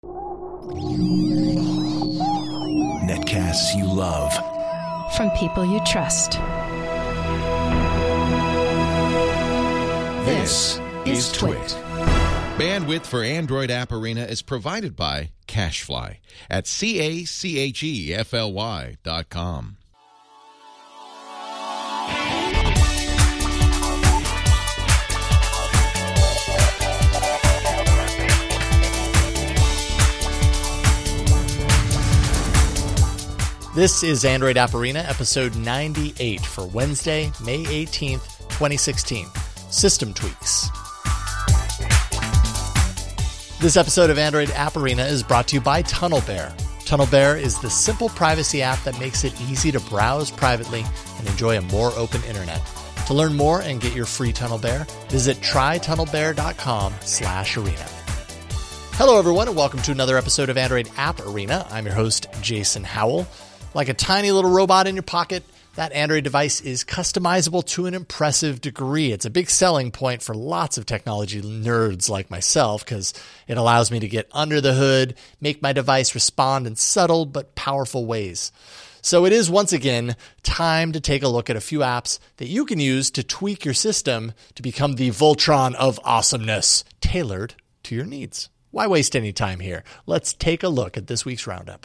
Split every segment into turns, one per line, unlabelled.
Netcasts you love.
From people you trust.
This is Twit.
Bandwidth for Android App Arena is provided by CacheFly at CacheFly.com.
This is Android App Arena, episode 98 for Wednesday, May 18th, 2016. System tweaks. This episode of Android App Arena is brought to you by TunnelBear. TunnelBear is the simple privacy app that makes it easy to browse privately and enjoy a more open internet. To learn more and get your free TunnelBear, visit trytunnelbear.com/arena. Hello, everyone, and welcome to another episode of Android App Arena. I'm your host, Jason Howell. Like a tiny little robot in your pocket, that Android device is customizable to an impressive degree. It's a big selling point for lots of technology nerds like myself because it allows me to get under the hood, make my device respond in subtle but powerful ways. So it is once again time to take a look at a few apps that you can use to tweak your system to become the Voltron of awesomeness, tailored to your needs. Why waste any time here? Let's take a look at this week's roundup.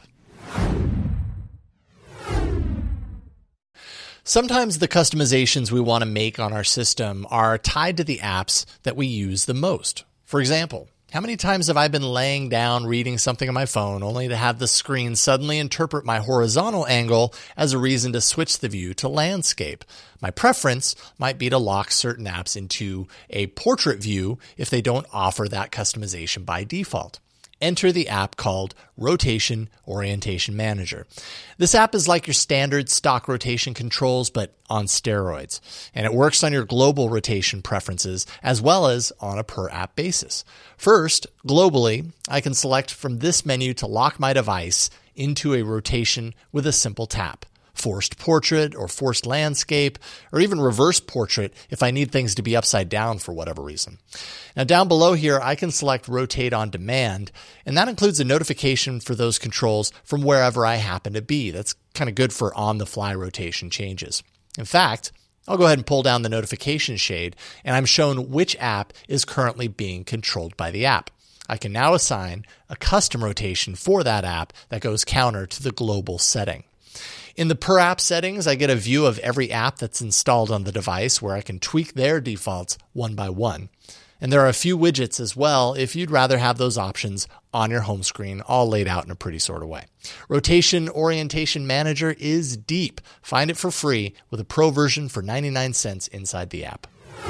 Sometimes the customizations we want to make on our system are tied to the apps that we use the most. For example, how many times have I been laying down reading something on my phone only to have the screen suddenly interpret my horizontal angle as a reason to switch the view to landscape? My preference might be to lock certain apps into a portrait view if they don't offer that customization by default. Enter the app called Rotation Orientation Manager. This app is like your standard stock rotation controls, but on steroids. And it works on your global rotation preferences as well as on a per-app basis. First, globally, I can select from this menu to lock my device into a rotation with a simple tap. Forced portrait or forced landscape, or even reverse portrait if I need things to be upside down for whatever reason. Now down below here, I can select rotate on demand, and that includes a notification for those controls from wherever I happen to be. That's kind of good for on-the-fly rotation changes. In fact, I'll go ahead and pull down the notification shade, and I'm shown which app is currently being controlled by the app. I can now assign a custom rotation for that app that goes counter to the global setting. In the per-app settings, I get a view of every app that's installed on the device where I can tweak their defaults one by one. And there are a few widgets as well if you'd rather have those options on your home screen, all laid out in a pretty sort of way. Rotation Orientation Manager is deep. Find it for free with a pro version for 99 cents inside the app.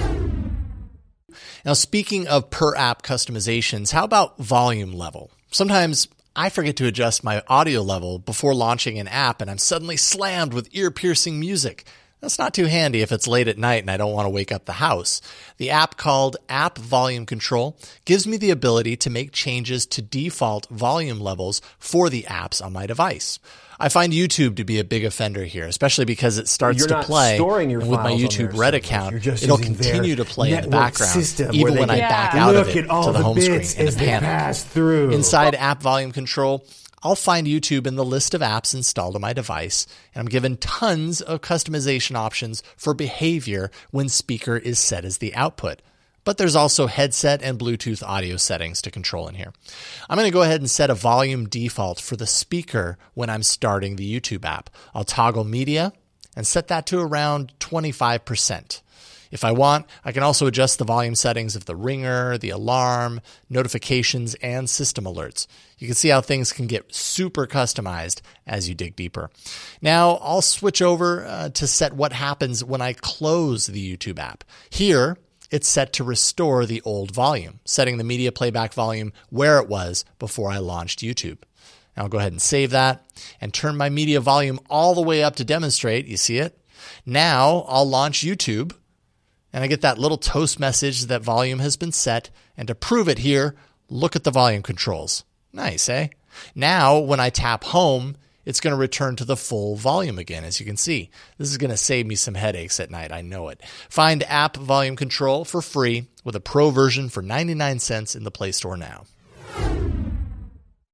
Now, speaking of per-app customizations, how about volume level? Sometimes I forget to adjust my audio level before launching an app and I'm suddenly slammed with ear-piercing music. That's not too handy if it's late at night and I don't want to wake up the house. The app called App Volume Control gives me the ability to make changes to default volume levels for the apps on my device. I find YouTube to be a big offender here, especially because it starts to play, and with my YouTube Red account, it'll continue to play in the background, even when I back out of it to the home screen in a panic. Inside App Volume Control, I'll find YouTube in the list of apps installed on my device, and I'm given tons of customization options for behavior when speaker is set as the output. But there's also headset and Bluetooth audio settings to control in here. I'm going to go ahead and set a volume default for the speaker when I'm starting the YouTube app. I'll toggle media and set that to around 25%. If I want, I can also adjust the volume settings of the ringer, the alarm, notifications, and system alerts. You can see how things can get super customized as you dig deeper. Now, I'll switch over to set what happens when I close the YouTube app. Here, it's set to restore the old volume, setting the media playback volume where it was before I launched YouTube. Now I'll go ahead and save that and turn my media volume all the way up to demonstrate. You see it? Now I'll launch YouTube and I get that little toast message that volume has been set. And to prove it here, look at the volume controls. Nice, eh? Now when I tap home, it's going to return to the full volume again, as you can see. This is going to save me some headaches at night, I know it. Find App Volume Control for free with a pro version for 99 cents in the Play Store now.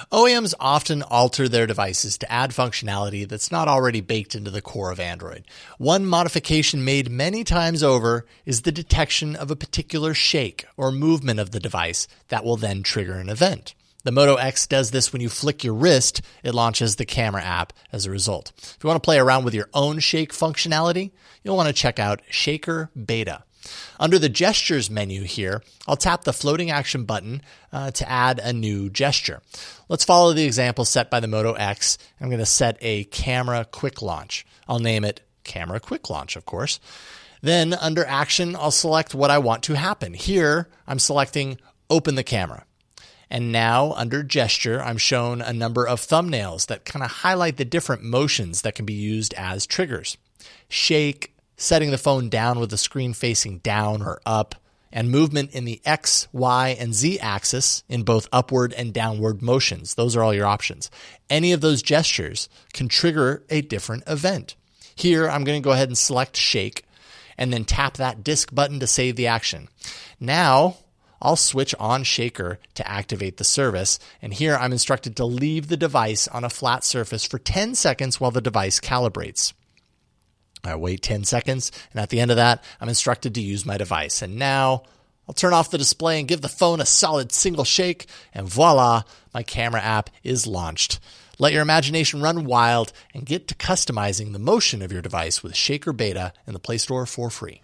OEMs often alter their devices to add functionality that's not already baked into the core of Android. One modification made many times over is the detection of a particular shake or movement of the device that will then trigger an event. The Moto X does this when you flick your wrist, it launches the camera app as a result. If you want to play around with your own shake functionality, you'll want to check out Shaker Beta. Under the Gestures menu here, I'll tap the floating action button to add a new gesture. Let's follow the example set by the Moto X. I'm going to set a camera quick launch. I'll name it Camera Quick Launch, of course. Then under Action, I'll select what I want to happen. Here, I'm selecting Open the Camera. And now, under Gesture, I'm shown a number of thumbnails that kind of highlight the different motions that can be used as triggers. Shake, setting the phone down with the screen facing down or up, and movement in the X, Y, and Z axis in both upward and downward motions. Those are all your options. Any of those gestures can trigger a different event. Here, I'm going to go ahead and select Shake, and then tap that disk button to save the action. Now, I'll switch on Shaker to activate the service, and here I'm instructed to leave the device on a flat surface for 10 seconds while the device calibrates. I wait 10 seconds, and at the end of that, I'm instructed to use my device. And now, I'll turn off the display and give the phone a solid single shake, and voila, my camera app is launched. Let your imagination run wild and get to customizing the motion of your device with Shaker Beta in the Play Store for free.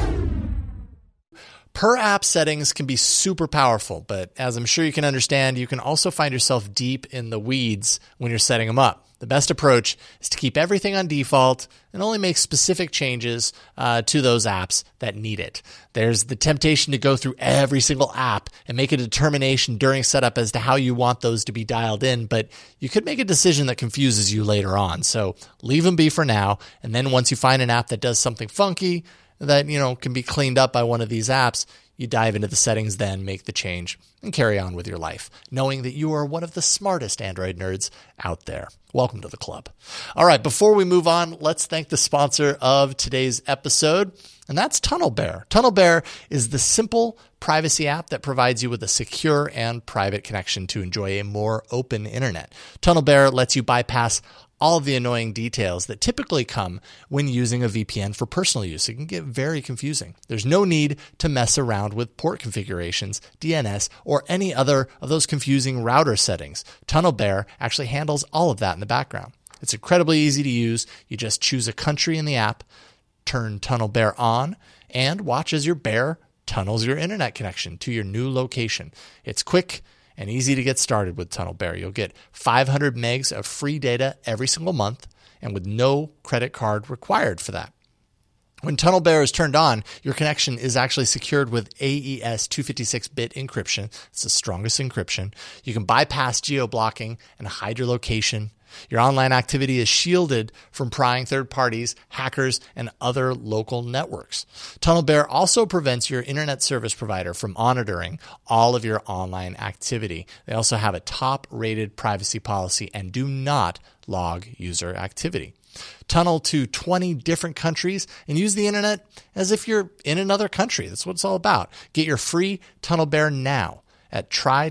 Per app settings can be super powerful, but as I'm sure you can understand, you can also find yourself deep in the weeds when you're setting them up. The best approach is to keep everything on default and only make specific changes to those apps that need it. There's the temptation to go through every single app and make a determination during setup as to how you want those to be dialed in, but you could make a decision that confuses you later on. So leave them be for now, and then once you find an app that does something funky that can be cleaned up by one of these apps, you dive into the settings then, make the change, and carry on with your life, knowing that you are one of the smartest Android nerds out there. Welcome to the club. All right, before we move on, let's thank the sponsor of today's episode, and that's TunnelBear. TunnelBear is the simple privacy app that provides you with a secure and private connection to enjoy a more open internet. TunnelBear lets you bypass all of the annoying details that typically come when using a VPN for personal use. It can get very confusing. There's no need to mess around with port configurations, DNS, or any other of those confusing router settings. TunnelBear actually handles all of that in the background. It's incredibly easy to use. You just choose a country in the app, turn TunnelBear on, and watch as your bear tunnels your internet connection to your new location. It's quick and easy to get started with TunnelBear. You'll get 500 megs of free data every single month, and with no credit card required for that. When TunnelBear is turned on, your connection is actually secured with AES 256-bit encryption. It's the strongest encryption. You can bypass geo-blocking and hide your location. Your online activity is shielded from prying third parties, hackers, and other local networks. TunnelBear also prevents your internet service provider from monitoring all of your online activity. They also have a top-rated privacy policy and do not log user activity. Tunnel to 20 different countries and use the internet as if you're in another country. That's what it's all about. Get your free TunnelBear now at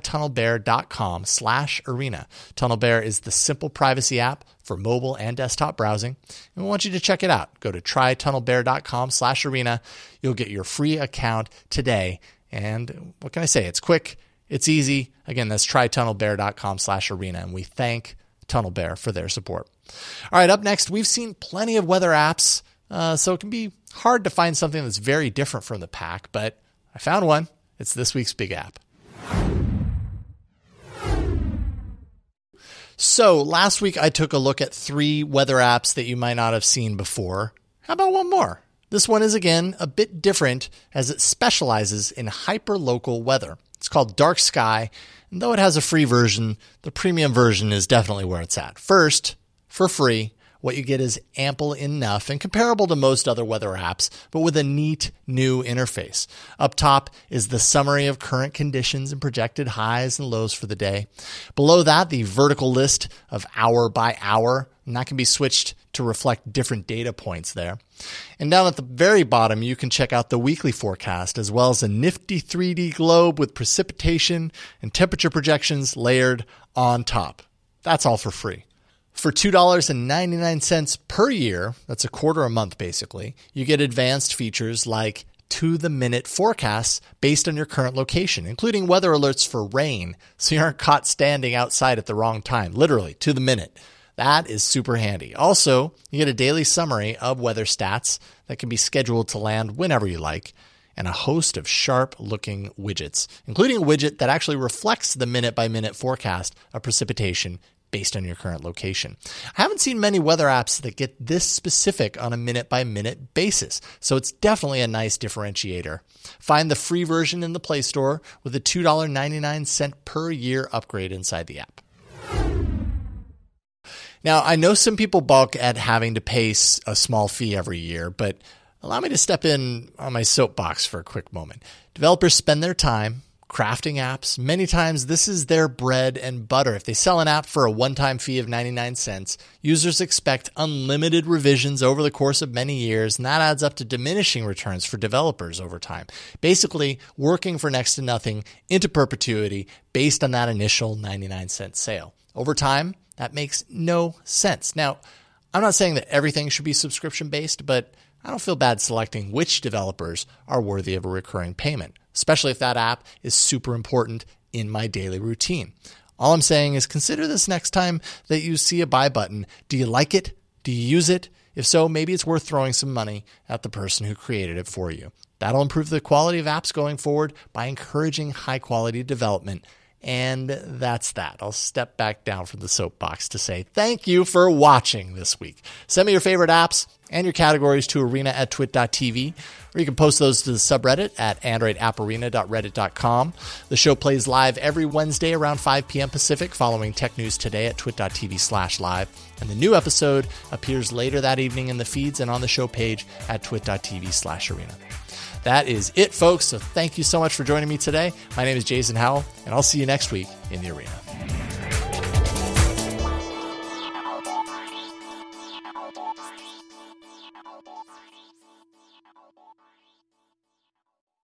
trytunnelbear.com/arena. TunnelBear is the simple privacy app for mobile and desktop browsing, and we want you to check it out. Go to trytunnelbear.com/arena. You'll get your free account today. And what can I say? It's quick. It's easy. Again, that's trytunnelbear.com/arena, and we thank TunnelBear for their support. All right, up next, we've seen plenty of weather apps, so it can be hard to find something that's very different from the pack, but I found one. It's this week's big app. So last week I took a look at 3 weather apps that you might not have seen before. How about one more? This one is, again, a bit different as it specializes in hyperlocal weather. It's called Dark Sky, and though it has a free version, the premium version is definitely where it's at. First, for free, what you get is ample enough and comparable to most other weather apps, but with a neat new interface. Up top is the summary of current conditions and projected highs and lows for the day. Below that, the vertical list of hour by hour, and that can be switched to to reflect different data points there. And down at the very bottom, you can check out the weekly forecast as well as a nifty 3D globe with precipitation and temperature projections layered on top. That's all for free. For $2.99 per year, that's a quarter a month basically, you get advanced features like to-the-minute forecasts based on your current location, including weather alerts for rain, so you aren't caught standing outside at the wrong time, literally to the minute. That is super handy. Also, you get a daily summary of weather stats that can be scheduled to land whenever you like, and a host of sharp-looking widgets, including a widget that actually reflects the minute-by-minute forecast of precipitation based on your current location. I haven't seen many weather apps that get this specific on a minute-by-minute basis, so it's definitely a nice differentiator. Find the free version in the Play Store with a $2.99 per year upgrade inside the app. Now, I know some people balk at having to pay a small fee every year, but allow me to step in on my soapbox for a quick moment. Developers spend their time crafting apps. Many times this is their bread and butter. If they sell an app for a one-time fee of 99 cents, users expect unlimited revisions over the course of many years, and that adds up to diminishing returns for developers over time. Basically, working for next to nothing into perpetuity based on that initial 99-cent sale. Over time, that makes no sense. Now, I'm not saying that everything should be subscription-based, but I don't feel bad selecting which developers are worthy of a recurring payment, especially if that app is super important in my daily routine. All I'm saying is consider this next time that you see a buy button. Do you like it? Do you use it? If so, maybe it's worth throwing some money at the person who created it for you. That'll improve the quality of apps going forward by encouraging high-quality development. And that's that. I'll step back down from the soapbox to say thank you for watching this week. Send me your favorite apps and your categories to arena@twit.tv, or you can post those to the subreddit at androidapparena.reddit.com. The show plays live every Wednesday around 5 p.m. Pacific following Tech News Today at twit.tv/live. And the new episode appears later that evening in the feeds and on the show page at twit.tv/arena. That is it, folks. So thank you so much for joining me today. My name is Jason Howell, and I'll see you next week in the arena.